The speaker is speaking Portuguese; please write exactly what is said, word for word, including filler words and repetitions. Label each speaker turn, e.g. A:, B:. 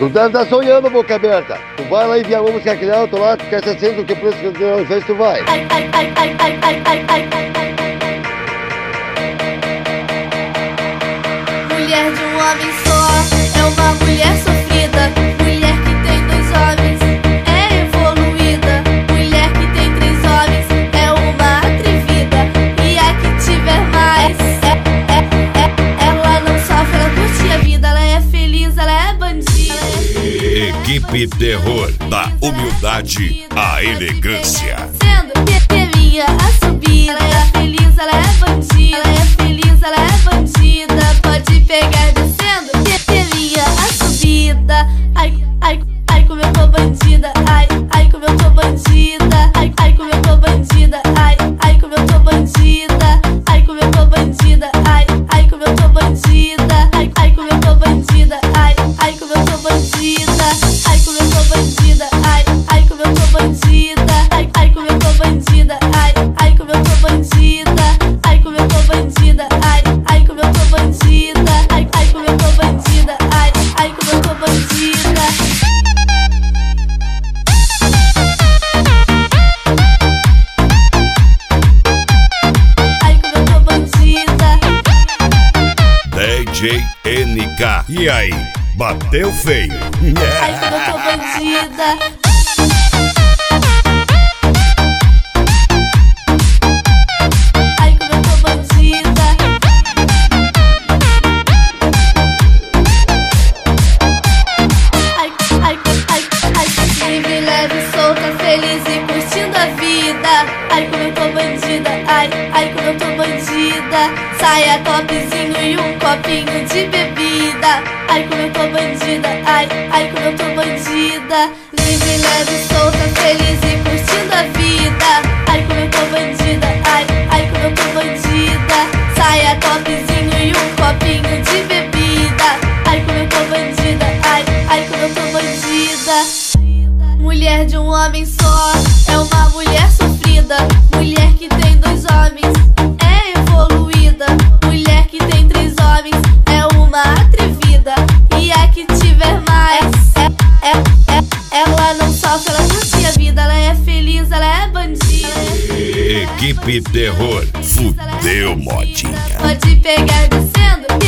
A: Tu deve estar sonhando, boca aberta. Tu vai lá enviar uma música criança lá, tu quer ser assim do que por isso que eu fez, tu vai.
B: Ai, ai, ai, ai, ai, ai, ai, ai, ai. Mulher de um homem só é uma mulher sofrida. Mulher que tem dois homens é evoluída. Mulher que tem três homens é uma atrevida. E a que tiver mais é, é, é, ela não sofre, ela curte a vida. Ela é feliz, ela é bandida.
C: Equipe Terror, da humildade à elegância.
B: Sendo teria a subir. Ela é feliz, ela é bandida. Ela é feliz, ela é bandida. Pode pegar descendo, teria a subida. Ai, ai, ai, como eu tô bandida. Ai, ai, como eu tô bandida. Ai, ai, como eu tô bandida. Ai, ai, como eu tô bandida. Ai, como eu tô bandida. Ai, ai, como eu tô bandida. Ai, ai, como eu tô bandida. Ai, ai, como eu tô bandida. Ai, como eu tô bandida. Ai, ai, como eu tô bandida. Ai, ai, como eu tô bandida. Ai, ai, como eu tô bandida. Ai, como eu tô bandida. Ai, ai, como eu tô bandida. Ai, ai, como eu tô bandida. Ai, ai, como eu tô bandida. Ai, como eu tô bandida.
C: D J N K. E aí, bateu feio?
B: Ai, como eu tô bandida. Ai, como eu tô bandida. Ai, ai, ai, ai. Livre, leve, solta, feliz e curtindo a vida. Ai, como eu tô bandida. Ai, ai, como eu tô bandida. Saia, topzinho e um copinho de bebida. Ai, como eu tô bandida. Ai, ai, como eu tô bandida. Livre, leve, solta, feliz e curtindo a vida. Ai, como eu tô bandida. Ai, ai, como eu tô bandida. Saia, topzinho e um copinho de bebida. Ai, como eu tô bandida. Ai, ai, como eu tô bandida. Mulher de um homem só é uma mulher sofrida. Mulher que tem dois homens é evoluída. Mulher que tem três homens é uma atrevida. E a que tiver mais é, é, é, ela não sofre, ela curte a vida. Ela é feliz, ela é bandida.
C: Equipe Terror, fudeu, modinha.
B: Pode pegar descendo,